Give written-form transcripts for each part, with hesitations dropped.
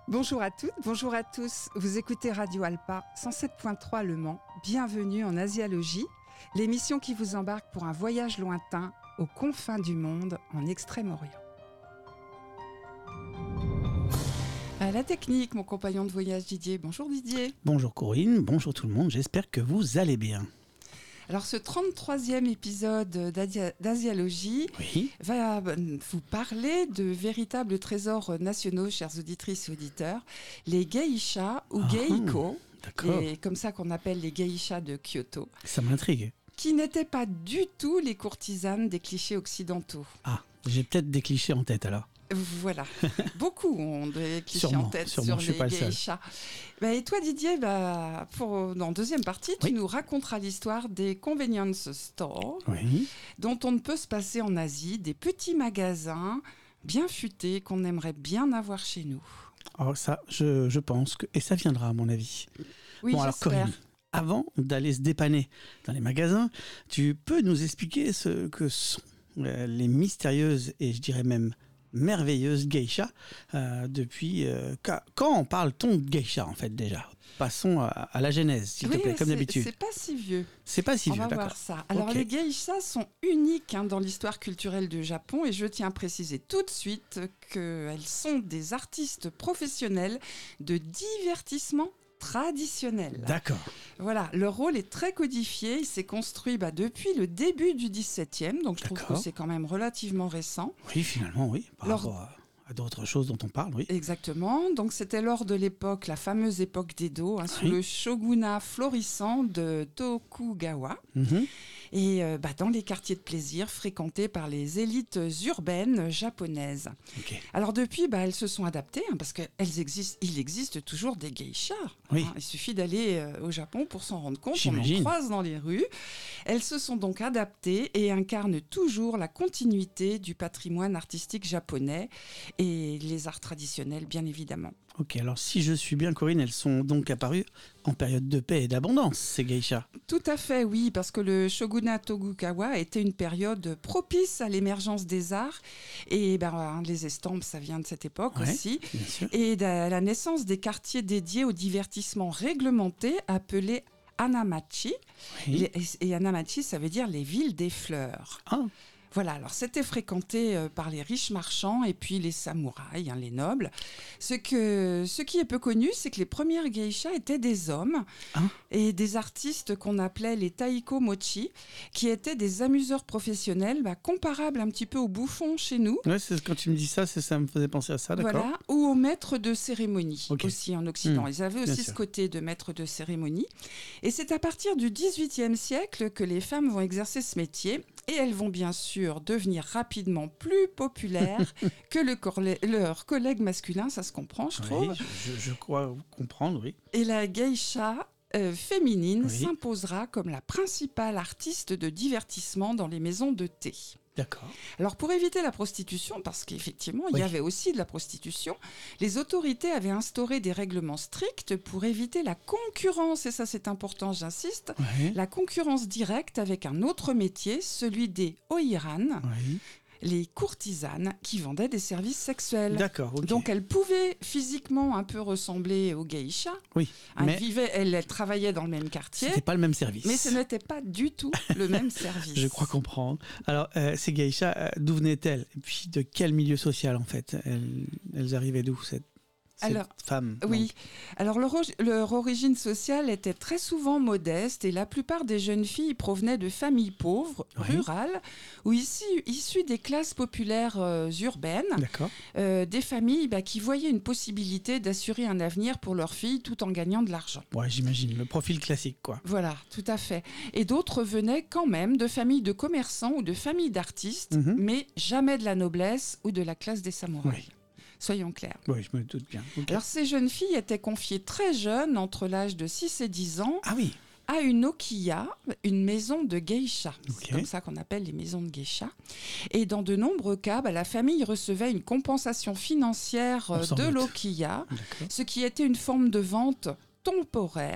Bonjour à toutes, bonjour à tous. Vous écoutez Radio Alpa 107.3 Le Mans. Bienvenue en Asialogie, l'émission qui vous embarque pour un voyage lointain aux confins du monde en Extrême-Orient. À la technique, mon compagnon de voyage Didier. Bonjour Didier. Bonjour Corinne, bonjour tout le monde, j'espère que vous allez bien. Alors ce 33e épisode d'Asialogie va vous parler de véritables trésors nationaux, chères auditrices et auditeurs, les geishas ou geiko, et comme ça qu'on appelle les geishas de Kyoto. Ça m'intrigue. Qui n'étaient pas du tout les courtisanes des clichés occidentaux. Ah, j'ai peut-être des clichés en tête alors. Voilà, beaucoup ont des clichés en tête sur les geishas. Et toi Didier, dans la deuxième partie, tu nous raconteras l'histoire des convenience stores, dont on ne peut se passer en Asie, des petits magasins bien futés qu'on aimerait bien avoir chez nous. Oh ça, je pense que... Et ça viendra à mon avis. Oui, bon, alors j'espère. Corinne, avant d'aller se dépanner dans les magasins, tu peux nous expliquer ce que sont les mystérieuses et je dirais même merveilleuse geisha depuis quand on parle-t-on de geisha en fait déjà. Passons à la genèse s'il te plaît comme d'habitude. C'est pas si vieux. C'est pas si vieux, d'accord. On va voir ça. Alors les geishas sont uniques dans l'histoire culturelle du Japon et je tiens à préciser tout de suite qu'elles sont des artistes professionnels de divertissement traditionnel. D'accord. Voilà, leur rôle est très codifié, il s'est construit depuis le début du XVIIe, donc je trouve que c'est quand même relativement récent. Oui, finalement, oui, par rapport à d'autres choses dont on parle, oui. Exactement, donc c'était lors de l'époque, la fameuse époque d'Edo, sous le shogunat florissant de Tokugawa. Et dans les quartiers de plaisir fréquentés par les élites urbaines japonaises. Alors depuis, elles se sont adaptées, parce qu'il existe toujours des geishas. Il suffit d'aller au Japon pour s'en rendre compte, on en croise dans les rues. Elles se sont donc adaptées et incarnent toujours la continuité du patrimoine artistique japonais et les arts traditionnels, bien évidemment. Ok, alors si je suis bien Corinne, elles sont donc apparues en période de paix et d'abondance, ces geishas. Tout à fait, oui, parce que le shogunat Tokugawa était une période propice à l'émergence des arts. Et les estampes, ça vient de cette époque aussi. Et à la naissance des quartiers dédiés au divertissement réglementé appelés Hanamachi. Et Hanamachi, ça veut dire les villes des fleurs. Voilà, alors c'était fréquenté par les riches marchands et puis les samouraïs, les nobles. Ce qui est peu connu, c'est que les premières geishas étaient des hommes et des artistes qu'on appelait les taiko mochi, qui étaient des amuseurs professionnels, comparables un petit peu aux bouffons chez nous. Ouais, quand tu me dis ça, ça me faisait penser à ça, d'accord. Voilà, ou aux maîtres de cérémonie aussi en Occident. Ils avaient aussi ce côté de maîtres de cérémonie. Et c'est à partir du XVIIIe siècle que les femmes vont exercer ce métier. Et elles vont bien sûr devenir rapidement plus populaires que leurs collègues masculins, ça se comprend, je trouve. Je crois comprendre, oui. Et la geisha féminine s'imposera comme la principale artiste de divertissement dans les maisons de thé. D'accord. Alors pour éviter la prostitution, parce qu'effectivement il y avait aussi de la prostitution, les autorités avaient instauré des règlements stricts pour éviter la concurrence, et ça c'est important, j'insiste, la concurrence directe avec un autre métier, celui des oiran, les courtisanes qui vendaient des services sexuels. D'accord, Donc elles pouvaient physiquement un peu ressembler aux geishas. Elles travaillaient dans le même quartier. C'était pas le même service. Mais ce n'était pas du tout le même service. Je crois comprendre. Alors, ces geishas, d'où venaient-elles? Et puis, de quel milieu social, en fait? Elles arrivaient d'où, cette femme? Oui. Alors, leur origine sociale était très souvent modeste et la plupart des jeunes filles provenaient de familles pauvres, rurales, ou issues des classes populaires urbaines. Des familles qui voyaient une possibilité d'assurer un avenir pour leurs filles tout en gagnant de l'argent. Ouais, j'imagine. Le profil classique, quoi. Voilà, tout à fait. Et d'autres venaient quand même de familles de commerçants ou de familles d'artistes, mais jamais de la noblesse ou de la classe des samouraïs. Soyons clairs. Oui, je me doute bien. Alors, ces jeunes filles étaient confiées très jeunes, entre l'âge de 6 et 10 ans, à une okiya, une maison de geisha. C'est comme ça qu'on appelle les maisons de geisha. Et dans de nombreux cas, la famille recevait une compensation financière de l'okiya, ce qui était une forme de vente temporaire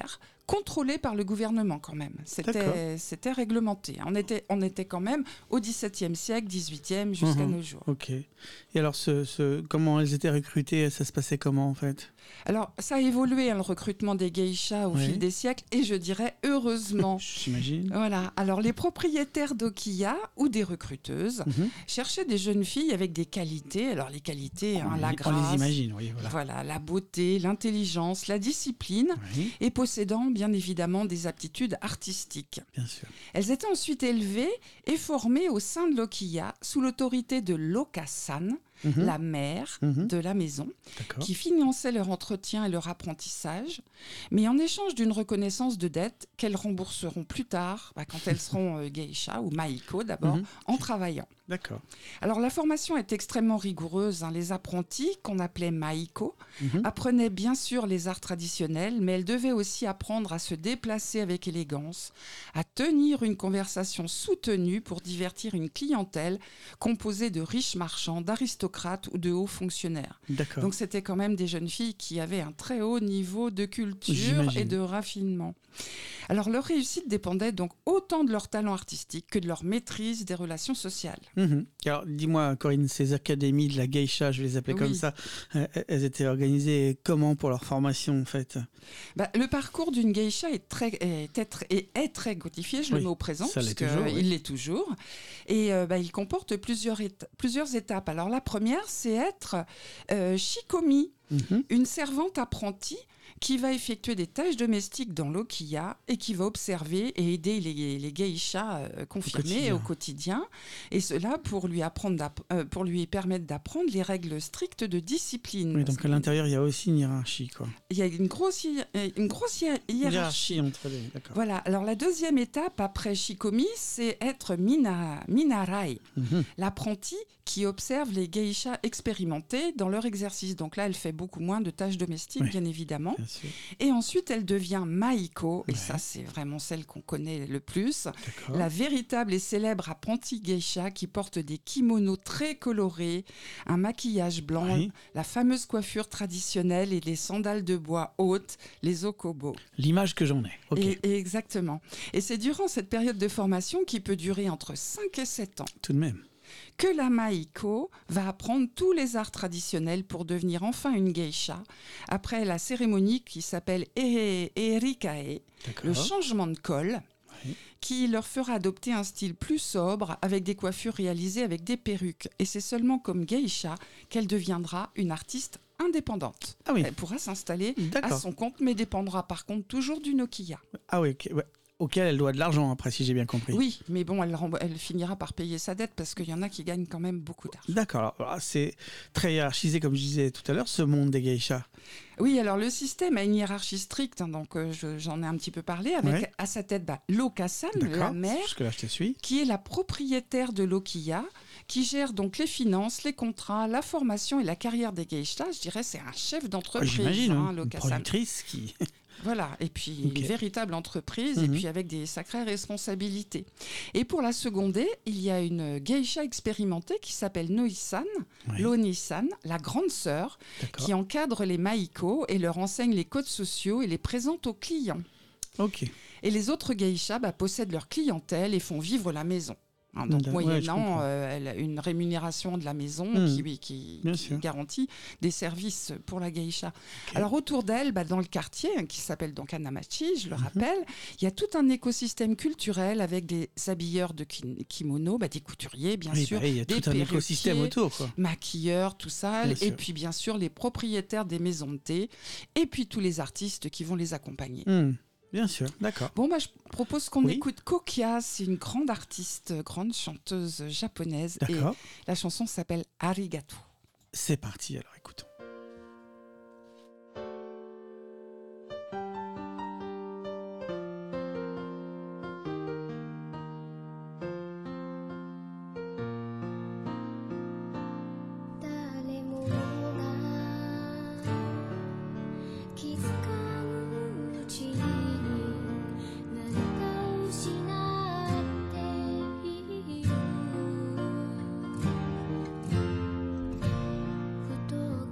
contrôlée par le gouvernement quand même. C'était réglementé. On était quand même au XVIIe siècle, XVIIIe, jusqu'à nos jours. Ok. Et alors, comment elles étaient recrutées? Ça se passait comment en fait? Alors, ça a évolué, le recrutement des geishas au fil des siècles, et je dirais heureusement. J'imagine. Voilà. Alors, les propriétaires d'okiya ou des recruteuses cherchaient des jeunes filles avec des qualités. Alors, les qualités, la grâce, on les imagine, oui. Voilà, la beauté, l'intelligence, la discipline, et possédant bien évidemment des aptitudes artistiques. Bien sûr. Elles étaient ensuite élevées et formées au sein de l'okiya sous l'autorité de l'okasan, la mère de la maison, qui finançait leur entretien et leur apprentissage, mais en échange d'une reconnaissance de dette qu'elles rembourseront plus tard, quand elles seront geisha ou maiko d'abord, en travaillant. D'accord. Alors la formation est extrêmement rigoureuse. Les apprentis, qu'on appelait maiko, apprenaient bien sûr les arts traditionnels, mais elles devaient aussi apprendre à se déplacer avec élégance, à tenir une conversation soutenue pour divertir une clientèle composée de riches marchands, d'aristocrates ou de hauts fonctionnaires. D'accord. Donc c'était quand même des jeunes filles qui avaient un très haut niveau de culture et de raffinement. Alors leur réussite dépendait donc autant de leur talent artistique que de leur maîtrise des relations sociales. Alors dis-moi Corinne, ces académies de la geisha, je vais les appeler comme ça, elles étaient organisées comment pour leur formation en fait? Le parcours d'une geisha est très codifié, je le mets au présent, parce qu'il l'est toujours. Et il comporte plusieurs étapes. Alors la première, c'est être shikomi, une servante apprentie qui va effectuer des tâches domestiques dans l'okiya et qui va observer et aider les geishas confirmés au quotidien. Et cela pour lui permettre d'apprendre les règles strictes de discipline. Oui, donc à l'intérieur, il y a aussi une hiérarchie, quoi. Il y a une grosse hiérarchie entre les... D'accord. Voilà. Alors la deuxième étape après shikomi, c'est être minarai, l'apprenti qui observe les geishas expérimentés dans leur exercice. Donc là, elle fait beaucoup moins de tâches domestiques, bien évidemment. Bien sûr. Et ensuite, elle devient maiko, et ça, c'est vraiment celle qu'on connaît le plus. La véritable et célèbre apprentie geisha qui porte des kimonos très colorés, un maquillage blanc, la fameuse coiffure traditionnelle et les sandales de bois hautes, les okobo. L'image que j'en ai. Okay. Et exactement. Et c'est durant cette période de formation qui peut durer entre 5 et 7 ans. Tout de même. Que la maiko va apprendre tous les arts traditionnels pour devenir enfin une geisha, après la cérémonie qui s'appelle erikae, le changement de col, qui leur fera adopter un style plus sobre avec des coiffures réalisées avec des perruques. Et c'est seulement comme geisha qu'elle deviendra une artiste indépendante. Elle pourra s'installer à son compte, mais dépendra par contre toujours du okiya. Ah oui, auquel elle doit de l'argent après, si j'ai bien compris. Oui, mais bon, elle finira par payer sa dette parce qu'il y en a qui gagnent quand même beaucoup d'argent. D'accord, alors c'est très hiérarchisé comme je disais tout à l'heure, ce monde des geishas. Oui, alors le système a une hiérarchie stricte, donc j'en ai un petit peu parlé, avec à sa tête l'okasan, la mère, jusque-là, je te suis, qui est la propriétaire de l'okiya, qui gère donc les finances, les contrats, la formation et la carrière des geishas. Je dirais c'est un chef d'entreprise. J'imagine, l'okasan. Une productrice qui... Voilà, et puis une véritable entreprise, et puis avec des sacrées responsabilités. Et pour la seconder, il y a une geisha expérimentée qui s'appelle Noi-san, Loni-san, la grande sœur, qui encadre les maiko et leur enseigne les codes sociaux et les présente aux clients. Et les autres geishas possèdent leur clientèle et font vivre la maison. Donc, moyennant une rémunération de la maison qui garantit des services pour la geisha. Alors, autour d'elle, dans le quartier, qui s'appelle donc Hanamachi, je le rappelle, il y a tout un écosystème culturel avec des habilleurs de kimono, des couturiers, bien sûr, il y a des tout un écosystème autour, maquilleurs, tout ça, et puis bien sûr les propriétaires des maisons de thé, et puis tous les artistes qui vont les accompagner. Bien sûr, d'accord. Bon, je propose qu'on écoute Kokia, c'est une grande artiste, grande chanteuse japonaise. Et la chanson s'appelle Arigato. C'est parti, alors écoutons. ふと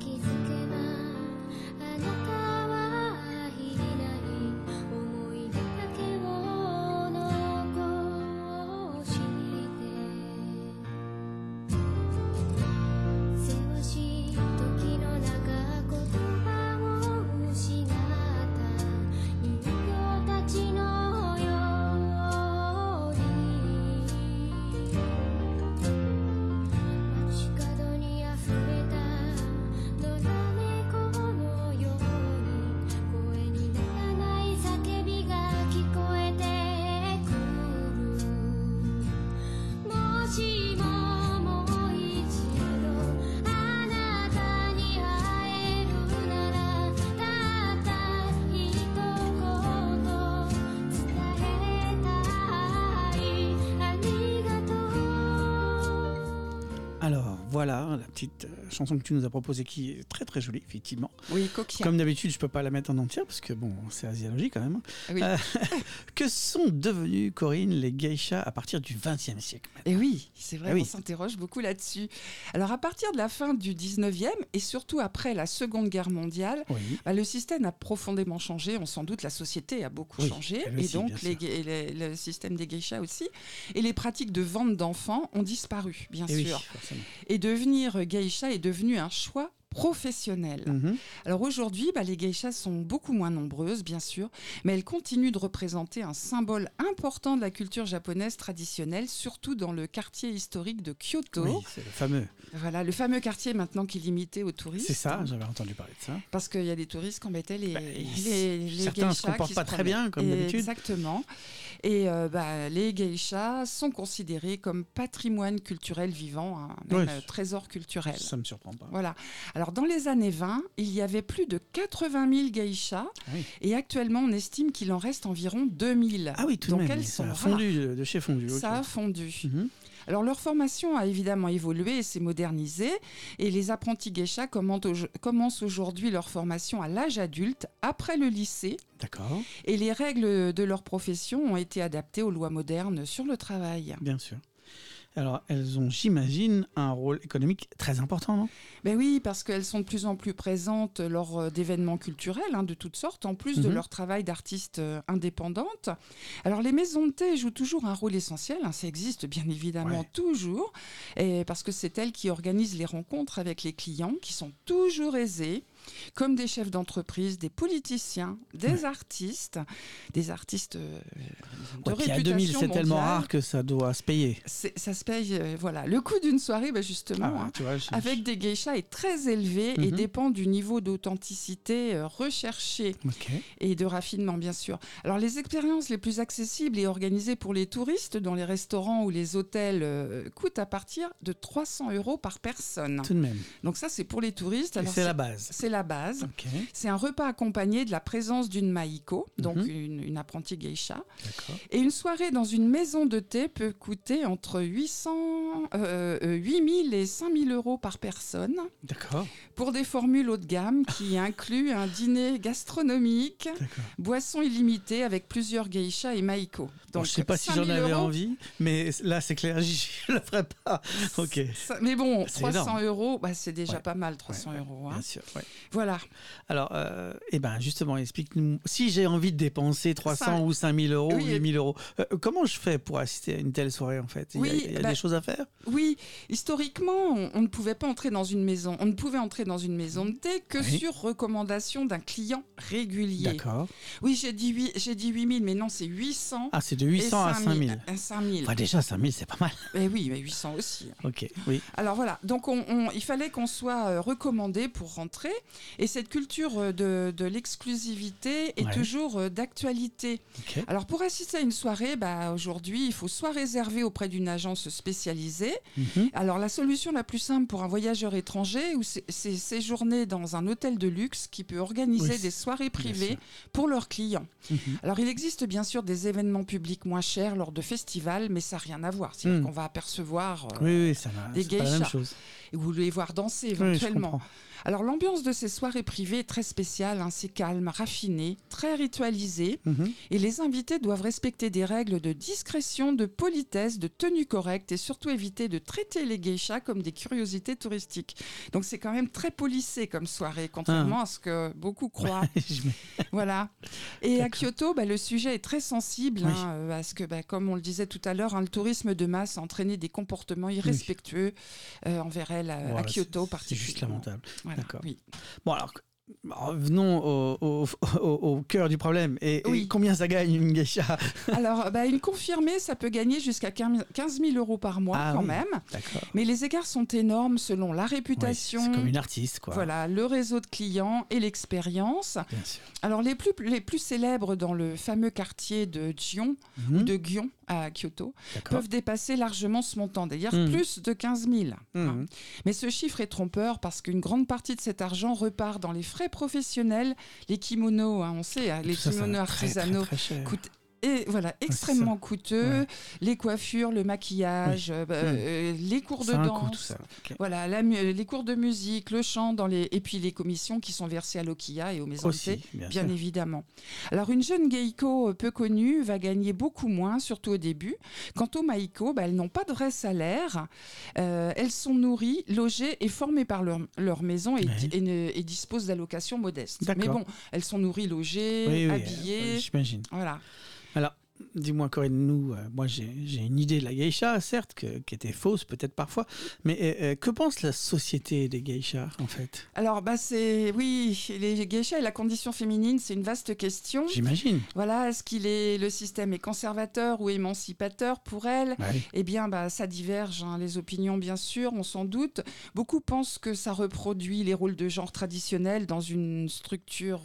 voilà, la petite chanson que tu nous as proposée qui est très très jolie, effectivement. Oui, coquille. Comme d'habitude, je peux pas la mettre en entière parce que bon, c'est asiologie quand même. Oui. Que sont devenus, Corinne, les geishas à partir du XXe siècle maintenant? Et oui, c'est vrai, on s'interroge beaucoup là-dessus. Alors à partir de la fin du 19e et surtout après la Seconde Guerre mondiale, le système a profondément changé. On s'en doute, la société a beaucoup changé et aussi, donc le système des geishas aussi. Et les pratiques de vente d'enfants ont disparu, bien sûr. Et devenir geisha est devenu un choix professionnelle. Alors aujourd'hui, les geishas sont beaucoup moins nombreuses, bien sûr, mais elles continuent de représenter un symbole important de la culture japonaise traditionnelle, surtout dans le quartier historique de Kyoto. Oui, c'est le fameux. Voilà, le fameux quartier maintenant qui est limité aux touristes. C'est ça, j'avais entendu parler de ça. Parce qu'il y a des touristes qui embêtaient les certains geishas. Se comportent pas très bien, comme d'habitude. Exactement. Et les geishas sont considérés comme patrimoine culturel vivant, même trésor culturel. Ça me surprend pas. Voilà. Alors, dans les années 20, il y avait plus de 80 000 geishas. Et actuellement, on estime qu'il en reste environ 2000. Ah oui, tout de même. Ça a fondu de chez fondu. Ça a fondu. Alors, leur formation a évidemment évolué et s'est modernisée. Et les apprentis geishas commencent aujourd'hui leur formation à l'âge adulte, après le lycée. D'accord. Et les règles de leur profession ont été adaptées aux lois modernes sur le travail. Bien sûr. Alors, elles ont, j'imagine, un rôle économique très important, non ? Ben oui, parce qu'elles sont de plus en plus présentes lors d'événements culturels de toutes sortes, en plus de leur travail d'artiste indépendante. Alors, les maisons de thé jouent toujours un rôle essentiel, ça existe bien évidemment toujours, et parce que c'est elles qui organisent les rencontres avec les clients, qui sont toujours aisés, comme des chefs d'entreprise, des politiciens, des artistes de réputation puis à 2000, c'est tellement rare que ça doit se payer. Ça se paye, voilà. Le coût d'une soirée, justement, avec des geishas est très élevé et dépend du niveau d'authenticité recherché et de raffinement, bien sûr. Alors, les expériences les plus accessibles et organisées pour les touristes dans les restaurants ou les hôtels coûtent à partir de 300 € par personne. Tout de même. Donc ça, c'est pour les touristes. Alors, c'est la base. C'est la base. C'est un repas accompagné de la présence d'une maiko, donc une apprentie geisha. Et une soirée dans une maison de thé peut coûter entre 8 000 et 5 000 € par personne. D'accord. Pour des formules haut de gamme qui incluent un dîner gastronomique, boissons illimitées avec plusieurs geishas et maiko. Donc, je ne sais pas si j'en avais envie, mais là, c'est clair, je ne le ferai pas. Mais bon, 300 €, c'est déjà pas mal, 300 €. Bien sûr, Voilà. Alors, justement, explique-nous, si j'ai envie de dépenser 300 ou 5 000 € ou 8 000 €, comment je fais pour assister à une telle soirée, en fait ? Il y a des choses à faire ? Oui, historiquement, on ne pouvait pas entrer dans une maison. On ne pouvait entrer dans une maison de thé que sur recommandation d'un client régulier. D'accord. Oui, j'ai dit 8 000, mais non, c'est 800. Ah, c'est de 800 à 5 000. 5 000. Enfin, déjà, 5 000, c'est pas mal. Mais oui, mais 800 aussi. Ok, oui. Alors voilà, donc il fallait qu'on soit recommandé pour rentrer. Et cette culture de l'exclusivité est toujours d'actualité. Alors pour assister à une soirée, aujourd'hui, il faut soit réserver auprès d'une agence spécialisée. Alors la solution la plus simple pour un voyageur étranger, c'est séjourner dans un hôtel de luxe qui peut organiser des soirées privées pour leurs clients. Alors il existe bien sûr des événements publics moins chers lors de festivals, mais ça n'a rien à voir. C'est-à-dire qu'on va apercevoir des geishas ou les voir danser éventuellement. Alors l'ambiance de ces soirées privées est très spéciale, c'est calme, raffiné, très ritualisé et les invités doivent respecter des règles de discrétion, de politesse, de tenue correcte et surtout éviter de traiter les geishas comme des curiosités touristiques. Donc c'est quand même très policé comme soirée, contrairement à ce que beaucoup croient. Voilà. Et à Kyoto, le sujet est très sensible parce que, comme on le disait tout à l'heure, le tourisme de masse a entraîné des comportements irrespectueux envers elle à Kyoto particulièrement. C'est juste lamentable. Voilà, d'accord. Oui. Bon, alors, venons au cœur du problème. Et combien ça gagne une geisha ? Alors, une confirmée, ça peut gagner jusqu'à 15 000 € par mois même. D'accord. Mais les écarts sont énormes selon la réputation. C'est comme une artiste, quoi. Voilà, le réseau de clients et l'expérience. Bien sûr. Alors, les plus célèbres dans le fameux quartier de Gion ou de Gion à Kyoto peuvent dépasser largement ce montant. D'ailleurs, plus de 15 000. Mais ce chiffre est trompeur parce qu'une grande partie de cet argent repart dans les frais professionnels. Les kimonos, on sait, les kimonos artisanaux coûtent Et voilà, extrêmement coûteux. Ouais. Les coiffures, le maquillage, les cours de danse, tout ça. Okay. Voilà, les cours de musique, le chant, et puis les commissions qui sont versées à l'Okia et aux maisons de thé, bien évidemment. Alors, une jeune geiko peu connue va gagner beaucoup moins, surtout au début. Quant aux maiko, elles n'ont pas de vrai salaire. Elles sont nourries, logées et formées par leur maison et disposent d'allocations modestes. Mais bon, elles sont nourries, logées, habillées. J'imagine. Voilà. Alors, dis-moi Corinne, moi j'ai une idée de la geisha, certes, qui était fausse peut-être parfois, mais que pense la société des geishas en fait? Alors, les geishas et la condition féminine, c'est une vaste question. J'imagine. Voilà, est-ce le système est conservateur ou émancipateur pour elles? Eh bien, ça diverge, les opinions bien sûr, on s'en doute. Beaucoup pensent que ça reproduit les rôles de genre traditionnels dans une structure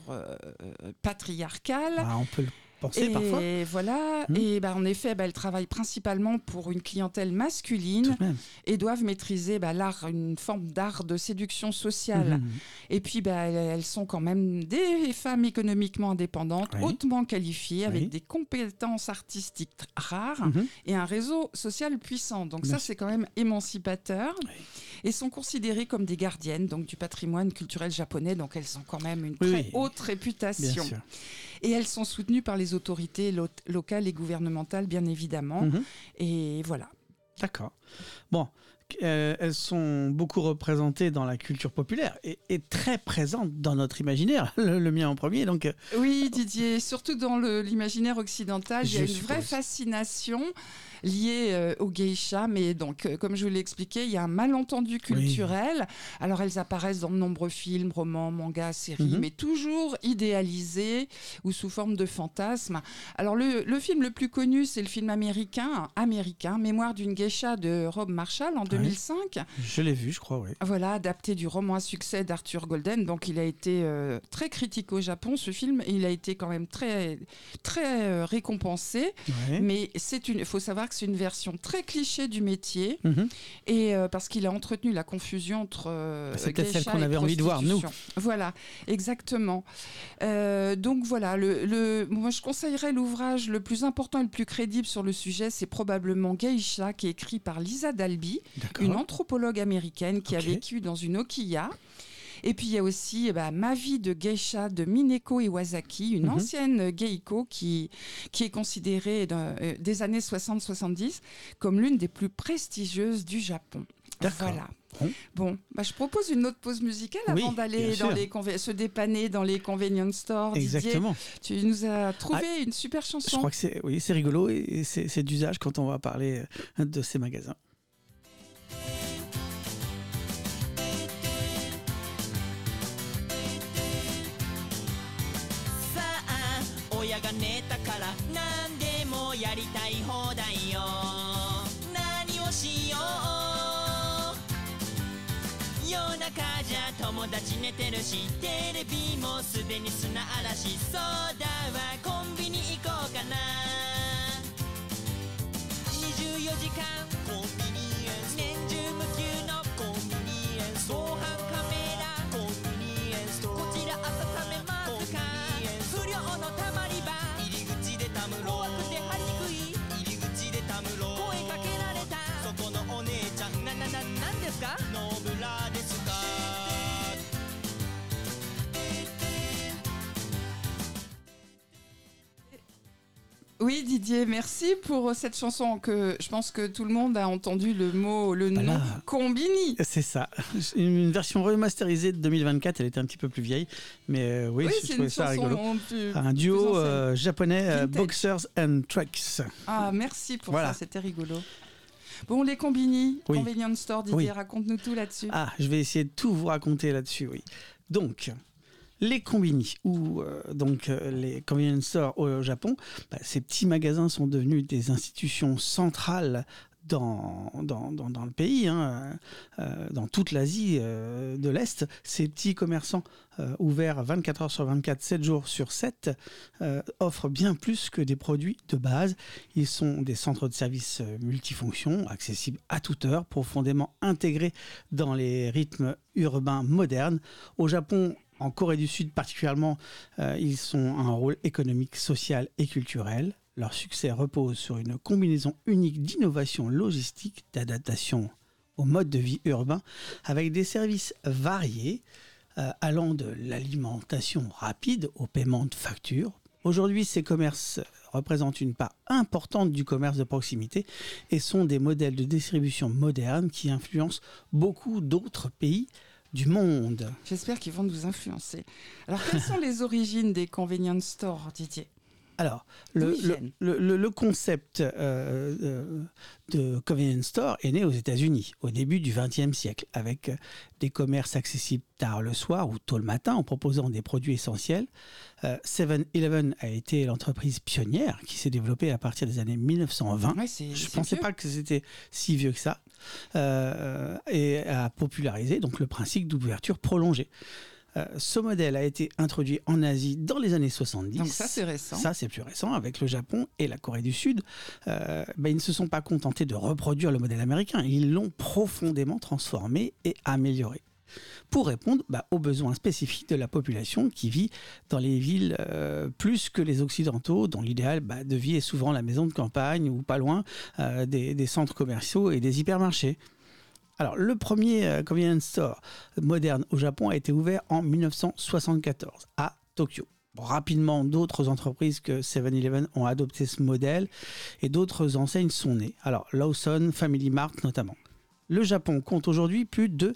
patriarcale. On peut le penser parfois. Et voilà, et en effet, elles travaillent principalement pour une clientèle masculine et doivent maîtriser l'art, une forme d'art de séduction sociale. Et puis, elles sont quand même des femmes économiquement indépendantes, hautement qualifiées, avec des compétences artistiques rares et un réseau social puissant. Donc ça, c'est quand même émancipateur. Et sont considérées comme des gardiennes donc du patrimoine culturel japonais. Donc elles ont quand même une très haute réputation. Et elles sont soutenues par les autorités locales et gouvernementales, bien évidemment. Et voilà. D'accord. Bon, elles sont beaucoup représentées dans la culture populaire et très présentes dans notre imaginaire, le mien en premier. Donc... Oui, Didier, surtout dans l'imaginaire occidental, il y a une vraie fascination liées aux geishas, mais donc, comme je vous l'ai expliqué, il y a un malentendu culturel. Alors, elles apparaissent dans de nombreux films, romans, mangas, séries, mais toujours idéalisées ou sous forme de fantasmes. Alors, le film le plus connu, c'est le film américain, Mémoire d'une geisha de Rob Marshall en 2005. Je l'ai vu, je crois, oui. Voilà, adapté du roman à succès d'Arthur Golden. Donc, il a été très critiqué au Japon, ce film, et il a été quand même très, très récompensé. Mais il faut savoir que c'est une version très cliché du métier et parce qu'il a entretenu la confusion entre c'est peut-être celle qu'on avait envie de voir, nous. Voilà, exactement. Donc voilà, moi je conseillerais l'ouvrage le plus important et le plus crédible sur le sujet, c'est probablement Geisha, qui est écrit par Lisa Dalby, une anthropologue américaine qui a vécu dans une okiya. Et puis il y a aussi Ma vie de geisha de Mineko Iwasaki, une ancienne geiko qui est considérée des années 60-70 comme l'une des plus prestigieuses du Japon. Voilà. Bon, je propose une autre pause musicale avant d'aller se dépanner dans les convenience stores. Exactement. Didier, tu nous as trouvé une super chanson. Je crois que c'est rigolo et c'est d'usage quand on va parler de ces magasins. 親が寝たから何でもやりたい放題よ何をしよう夜中じゃ友達寝てるしテレビもすでに砂嵐そうだわコンビニ行こうかな24時間コンビニエンス年中無休のコンビニエンス防犯カメラコンビニエンスこちら温めますか不良のたまり場入り口でたむろ怖くて張りにくい入り口でたむろ声かけられたそこのお姉ちゃんなんですか野村ですか Oui Didier, merci pour cette chanson que je pense que tout le monde a entendu le nom Combini. C'est ça, une version remasterisée de 2024, elle était un petit peu plus vieille, mais oui je trouvais ça rigolo. Un duo japonais, Boxers and Trucks. Ah merci pour ça, c'était rigolo. Bon, les Combini, Convenience Store, Didier, raconte-nous tout là-dessus. Ah, je vais essayer de tout vous raconter là-dessus, oui. Donc... les combini ou les convenience stores au Japon, ces petits magasins sont devenus des institutions centrales dans le pays, dans toute l'Asie de l'Est. Ces petits commerçants ouverts 24 heures sur 24, 7 jours sur 7, offrent bien plus que des produits de base. Ils sont des centres de services multifonctions, accessibles à toute heure, profondément intégrés dans les rythmes urbains modernes. Au Japon, en Corée du Sud particulièrement, ils ont un rôle économique, social et culturel. Leur succès repose sur une combinaison unique d'innovation logistique, d'adaptation au mode de vie urbain, avec des services variés, allant de l'alimentation rapide au paiement de factures. Aujourd'hui, ces commerces représentent une part importante du commerce de proximité et sont des modèles de distribution modernes qui influencent beaucoup d'autres pays du monde. J'espère qu'ils vont nous influencer. Alors, quelles sont les origines des convenience stores, Didier? Alors, le concept de convenience store est né aux États-Unis au début du XXe siècle, avec des commerces accessibles tard le soir ou tôt le matin en proposant des produits essentiels. 7-Eleven a été l'entreprise pionnière qui s'est développée à partir des années 1920. Ouais, Je ne pensais pas que c'était si vieux que ça, et a popularisé donc le principe d'ouverture prolongée. Ce modèle a été introduit en Asie dans les années 70. Donc ça, c'est récent. Ça, c'est plus récent, avec le Japon et la Corée du Sud. Ils ne se sont pas contentés de reproduire le modèle américain. Ils l'ont profondément transformé et amélioré pour répondre aux besoins spécifiques de la population qui vit dans les villes plus que les occidentaux, dont l'idéal de vie est souvent la maison de campagne ou pas loin des centres commerciaux et des hypermarchés. Alors, le premier convenience store moderne au Japon a été ouvert en 1974 à Tokyo. Rapidement, d'autres entreprises que 7-Eleven ont adopté ce modèle et d'autres enseignes sont nées. Alors, Lawson, Family Mart notamment. Le Japon compte aujourd'hui plus de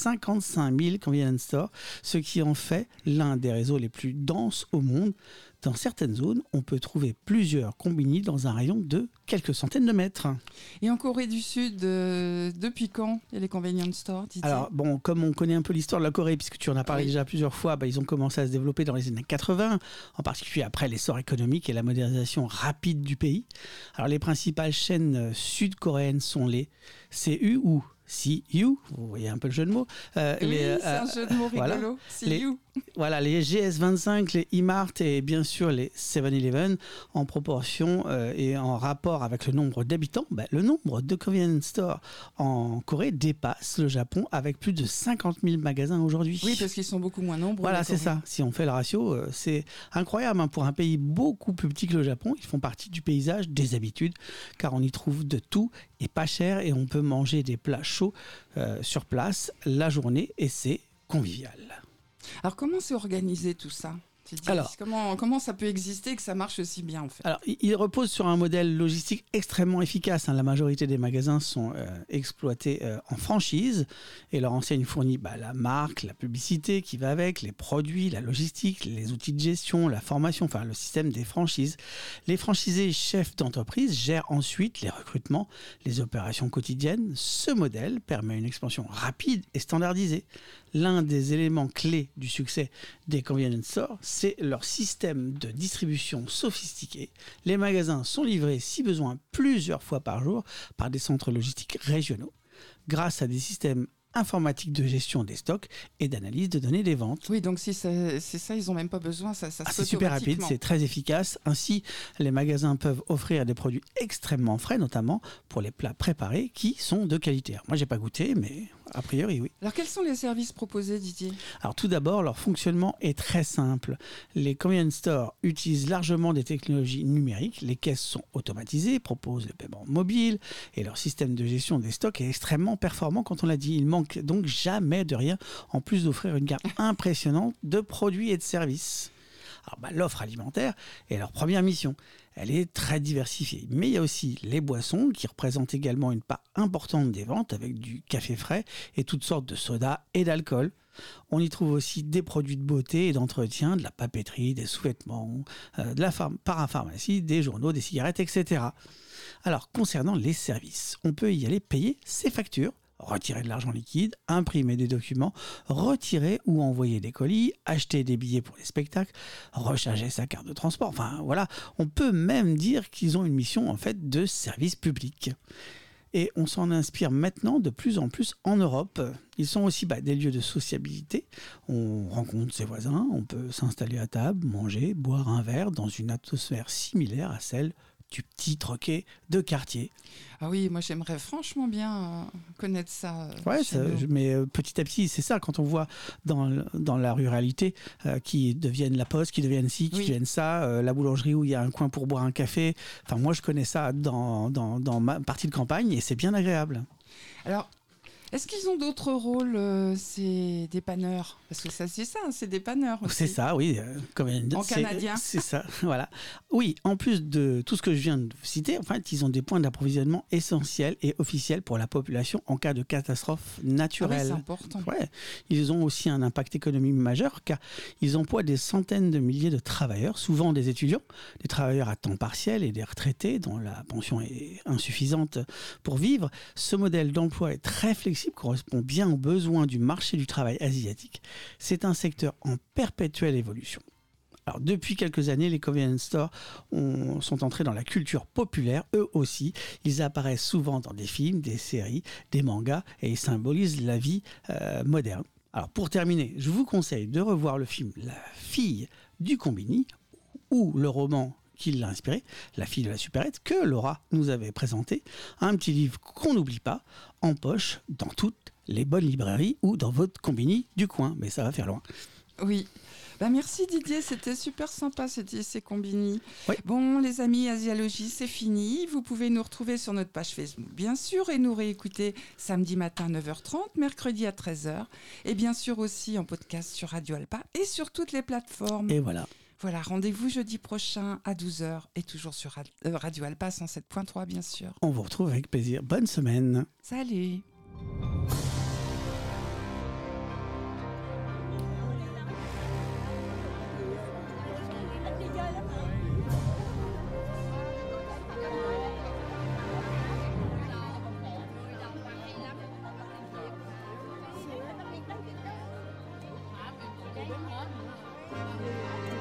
55 000 convenience stores, ce qui en fait l'un des réseaux les plus denses au monde. Dans certaines zones, on peut trouver plusieurs combini dans un rayon de quelques centaines de mètres. Et en Corée du Sud, depuis quand il y a les convenience stores, Didier? Alors, comme on connaît un peu l'histoire de la Corée, puisque tu en as parlé déjà plusieurs fois, ils ont commencé à se développer dans les années 80, en particulier après l'essor économique et la modernisation rapide du pays. Alors, les principales chaînes sud-coréennes sont les CU ou CU, vous voyez un peu le jeu de mots. C'est un jeu de mots rigolo. Voilà, les GS25, les E-Mart et bien sûr les 7-Eleven en proportion et en rapport avec le nombre d'habitants. Le nombre de convenience stores en Corée dépasse le Japon avec plus de 50 000 magasins aujourd'hui. Oui, parce qu'ils sont beaucoup moins nombreux. Voilà, c'est ça. Si on fait le ratio, c'est incroyable pour un pays beaucoup plus petit que le Japon. Ils font partie du paysage, des habitudes, car on y trouve de tout et pas cher et on peut manger des plats chauds sur place la journée et c'est convivial. Alors, comment c'est organisé tout ça? Alors, comment ça peut exister et que ça marche aussi bien en fait? Alors, il repose sur un modèle logistique extrêmement efficace. La majorité des magasins sont exploités en franchise et leur enseigne fournit la marque, la publicité qui va avec, les produits, la logistique, les outils de gestion, la formation, le système des franchises. Les franchisés chefs d'entreprise gèrent ensuite les recrutements, les opérations quotidiennes. Ce modèle permet une expansion rapide et standardisée. L'un des éléments clés du succès des convenience stores, c'est leur système de distribution sophistiqué. Les magasins sont livrés, si besoin, plusieurs fois par jour par des centres logistiques régionaux, grâce à des systèmes informatiques de gestion des stocks et d'analyse de données des ventes. Oui, donc si c'est ça, ils n'ont même pas besoin, ça se fait c'est super rapide, c'est très efficace. Ainsi, les magasins peuvent offrir des produits extrêmement frais, notamment pour les plats préparés qui sont de qualité. Alors, moi, j'ai pas goûté, mais a priori, oui. Alors, quels sont les services proposés, Didier? Alors, tout d'abord, leur fonctionnement est très simple. Les convenience stores utilisent largement des technologies numériques. Les caisses sont automatisées, proposent le paiement mobile et leur système de gestion des stocks est extrêmement performant. Quand on l'a dit, il manque donc jamais de rien, en plus d'offrir une gamme impressionnante de produits et de services. Alors, l'offre alimentaire est leur première mission. Elle est très diversifiée. Mais il y a aussi les boissons qui représentent également une part importante des ventes avec du café frais et toutes sortes de sodas et d'alcool. On y trouve aussi des produits de beauté et d'entretien, de la papeterie, des sous-vêtements, de la parapharmacie, des journaux, des cigarettes, etc. Alors, concernant les services, on peut y aller payer ses factures, retirer de l'argent liquide, imprimer des documents, retirer ou envoyer des colis, acheter des billets pour les spectacles, recharger sa carte de transport. On peut même dire qu'ils ont une mission de service public. Et on s'en inspire maintenant de plus en plus en Europe. Ils sont aussi des lieux de sociabilité. On rencontre ses voisins, on peut s'installer à table, manger, boire un verre dans une atmosphère similaire à celle du petit troquet de quartier. Ah oui, moi j'aimerais franchement bien connaître ça. Ouais, mais petit à petit, c'est ça, quand on voit dans la ruralité qui deviennent la poste, qui deviennent ci, qui deviennent ça, la boulangerie où il y a un coin pour boire un café. Enfin, moi je connais ça dans ma partie de campagne et c'est bien agréable. Alors, est-ce qu'ils ont d'autres rôles, ces dépanneurs? Parce que ça, c'est ça, c'est dépanneurs aussi. C'est ça, oui. En canadien. C'est ça, voilà. Oui, en plus de tout ce que je viens de citer, en fait, ils ont des points d'approvisionnement essentiels et officiels pour la population en cas de catastrophe naturelle. Ah oui, c'est important. Ouais. Ils ont aussi un impact économique majeur car ils emploient des centaines de milliers de travailleurs, souvent des étudiants, des travailleurs à temps partiel et des retraités dont la pension est insuffisante pour vivre. Ce modèle d'emploi est très flexible, correspond bien aux besoins du marché du travail asiatique. C'est un secteur en perpétuelle évolution. Alors, depuis quelques années, les convenience stores sont entrés dans la culture populaire, eux aussi. Ils apparaissent souvent dans des films, des séries, des mangas et ils symbolisent la vie moderne. Alors, pour terminer, je vous conseille de revoir le film La fille du combini ou le roman qui l'a inspiré, La fille de la supérette, que Laura nous avait présenté. Un petit livre qu'on n'oublie pas, en poche, dans toutes les bonnes librairies ou dans votre combini du coin. Mais ça va faire loin. Oui. Merci Didier, c'était super sympa ces combini. Oui. Bon, les amis, Asialogie, c'est fini. Vous pouvez nous retrouver sur notre page Facebook, bien sûr, et nous réécouter samedi matin à 9h30, mercredi à 13h, et bien sûr aussi en podcast sur Radio Alpa et sur toutes les plateformes. Et voilà. Voilà, rendez-vous jeudi prochain à 12h et toujours sur Radio Alpa 107.3, bien sûr. On vous retrouve avec plaisir. Bonne semaine. Salut. Hả?